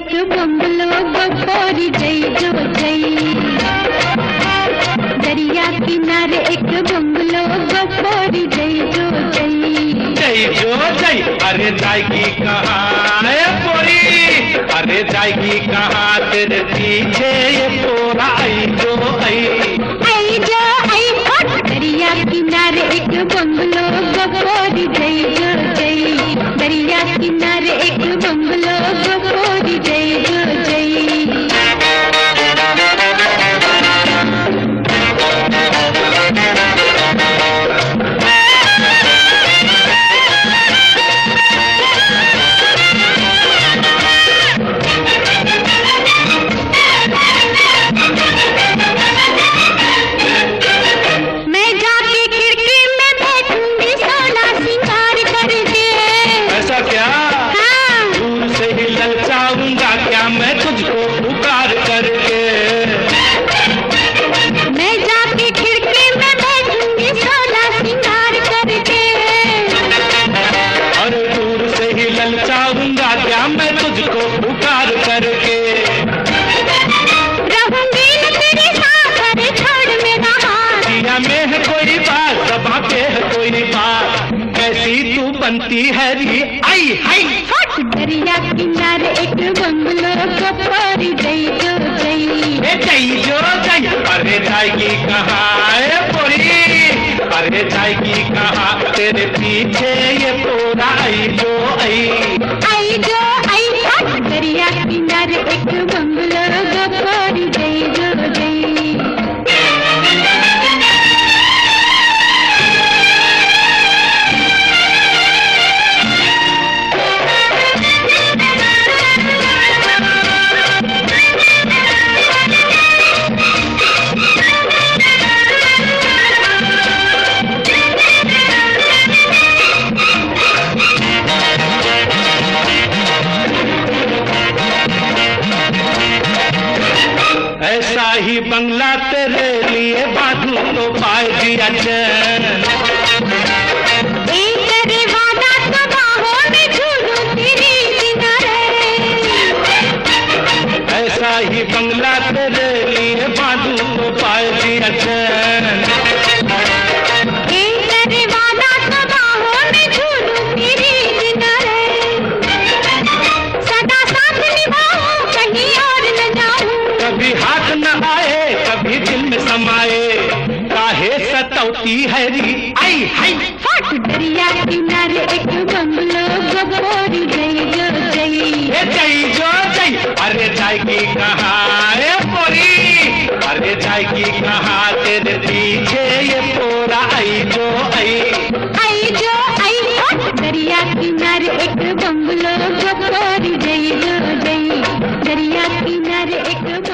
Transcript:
एक बंगलो गोरी जई जो जई। दरिया किनारे एक बंगलो गोरी जई जो जई। जई जो जई अरे जाएगी कहाँ है पोरी, अरे जाएगी कहाँ तेरे पीछे ये पोरा आई जो आई। आई जो आई दरिया किनारे एक बंगलो गोरी जई जो जई। दरिया किनारे एक बंगलो गोरी जई जो जई। मैं तुझको पुकार करके मैं जाके खिड़की में बैठूंगी सोना सिंगार करके। और दूर से ही ललचाऊंगा क्या मैं तुझको पुकार करके। रहूंगी न तेरे साथ अरे छोड़ मेरा हाथ। दिया में है कोई बात जबां पे है कोई बात, कैसी तू बनती है री आई हाई। दरिया किनारे एक बंगलो गोरी जई जो जई। जई जो जई अरे जाएगी कहाँ है पोरी, अरे जाएगी कहाँ तेरे पीछे ये पोरा आई जो आई। आई जो आई दरिया किनारे एक बंगलो गोरी जई जो जई। ऐसा ही बंगला तेरे लिए बांधू तो पाए दिया चैन। एक तेरे वादा तो बाहों में झूलूं तेरे किनारे। ऐसा ही बंगला तेरे लिए बांधू तो पाए दिया चैन। एक तेरे वादा तो बाहों में झूलूं तेरे किनारे। सदा साथ निभाऊं कहीं और न जाऊं। कभी हाथ न आए कभी दिल में समाए, काहे सतौती है री आई हाई। दरिया किनारे एक बंगलो गोरी जई जो जई। जई जो जई अरे जाएगी कहाँ है पोरी, अरे जाएगी कहाँ तेरे पीछे ये पोरा आई जो आई। आई जो आई दरिया किनारे एक बंगलो गोरी जई जो जई। दरिया किनारे एक